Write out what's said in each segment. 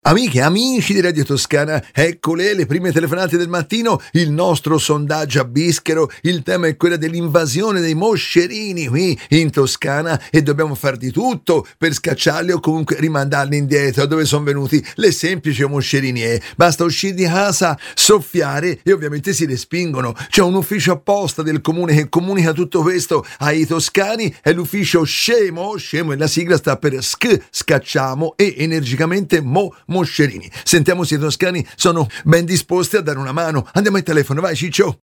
Amiche e amici di Radio Toscana, eccole le prime telefonate del mattino, il nostro sondaggio a Bischero, il tema è quello dell'invasione dei moscerini qui in Toscana e dobbiamo far di tutto per scacciarli o comunque rimandarli indietro dove sono venuti le semplici moscerini. Basta uscire di casa, soffiare e ovviamente si respingono. C'è un ufficio apposta del comune che comunica tutto questo ai toscani, è l'ufficio Scemo e la sigla sta per scacciamo e energicamente moscerini. Sentiamo se i toscani sono ben disposti a dare una mano. Andiamo al telefono, vai Ciccio.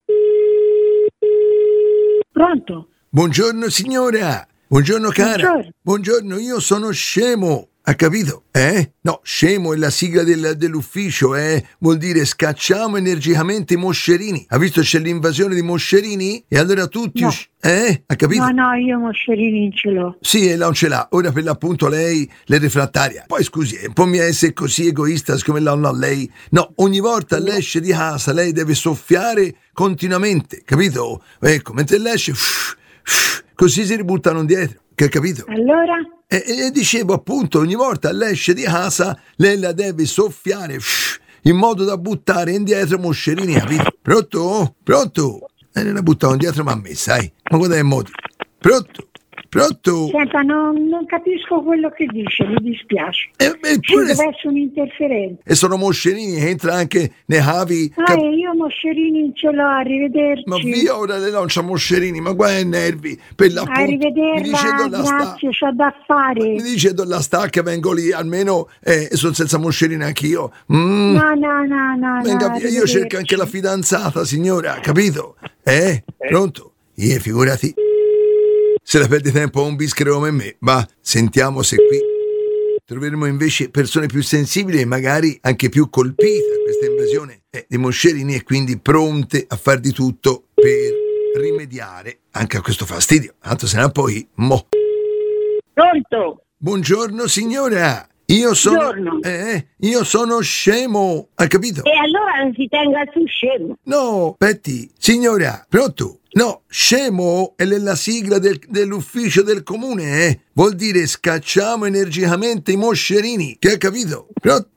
Pronto? Buongiorno signora. Buongiorno cara. Buongiorno, io sono Scemo. Ha capito? No, Scemo è la sigla dell'ufficio, vuol dire scacciamo energicamente i moscerini. Ha visto c'è l'invasione di moscerini? E allora tutti... No. Ha capito? No, io moscerini non ce l'ho. Sì, non ce l'ha. Ora per l'appunto lei l'è refrattaria. Poi scusi, un po' mi essere così egoista come l'hanno a lei. No, ogni volta lei esce di casa, lei deve soffiare continuamente, capito? Ecco, mentre lei esce, così si ributtano indietro. Che ha capito? Allora? E dicevo appunto, ogni volta lei esce di casa, lei la deve soffiare in modo da buttare indietro moscerini, capito? Pronto? Pronto? Non la buttavo indietro ma a me, sai? Ma guarda che modi. Pronto? Pronto? Senta, non capisco quello che dice, mi dispiace. Ci deve essere un'interferenza. E sono moscerini, entra anche nei cavi. Io moscerini non ce l'ho, arrivederci. Ma via, ora lei non c'ha moscerini, ma guarda i nervi. Per l'appunto. Arrivederla, grazie, c'ho da fare. Mi dice la stacca, vengo lì, almeno sono senza moscerini anch'io. No. Venga via, io cerco anche la fidanzata, signora, capito? Pronto? Figurati. Se la perdi tempo a un bischero come me, va, sentiamo se qui troveremo invece persone più sensibili e magari anche più colpite da questa invasione di moscerini e quindi pronte a far di tutto per rimediare anche a questo fastidio. Tanto se no poi Pronto? Buongiorno signora. Io sono Scemo, hai capito? E allora non si tenga su Scemo. No, Betty, signora, pronto? No, Scemo è la sigla dell'ufficio del comune, Vuol dire scacciamo energicamente i moscerini, che hai capito? Pronto?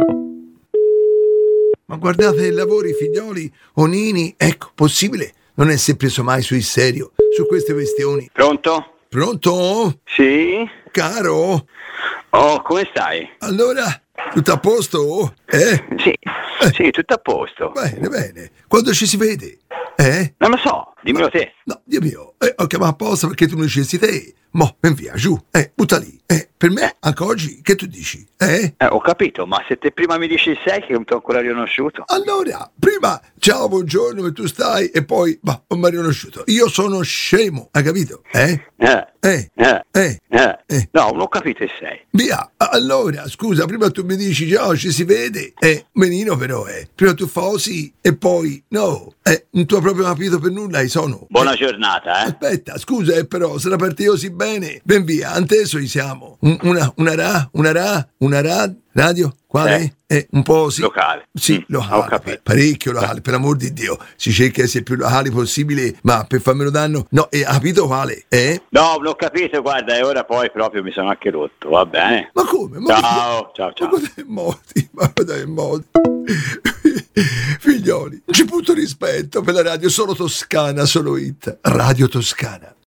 Ma guardate i lavori, figlioli, onini, ecco, possibile non essere preso mai sul serio su queste questioni. Pronto? Pronto? Sì? Caro? Oh, come stai? Allora, tutto a posto? Sì, tutto a posto. Bene. Quando ci si vede? Non lo so, dimmelo te. No, Dio mio, ho chiamato apposta perché tu non dicessi te. Mo, ben via, giù, butta lì. Per me, anche oggi, che tu dici? Ho capito, ma se te prima mi dici il 6 che non ti ho ancora riconosciuto. Allora, prima, ciao, buongiorno, come tu stai? E poi, non mi hai riconosciuto. Io sono Scemo, hai capito? No, non ho capito il 6. Via, allora, scusa, prima tu mi dici, ciao, ci si vede. Menino però, prima tu fa sì e poi, no. Non ti ho proprio capito per nulla, sono. Buona giornata, Aspetta, scusa, però, se la partito così bene. Ben via, anteso siamo. Una radio? Quale? Un po' sì. Locale. Sì, locale. Ho capito. Parecchio locale, per l'amor di Dio. Si cerca di essere più locali possibile, ma per farmelo danno. No, ha capito quale? No, l'ho capito, guarda, e ora poi proprio mi sono anche rotto, va bene? Ma come? Ciao. Ma dai modi. Figlioli, c'è punto rispetto per la radio, solo Toscana, solo It. Radio Toscana.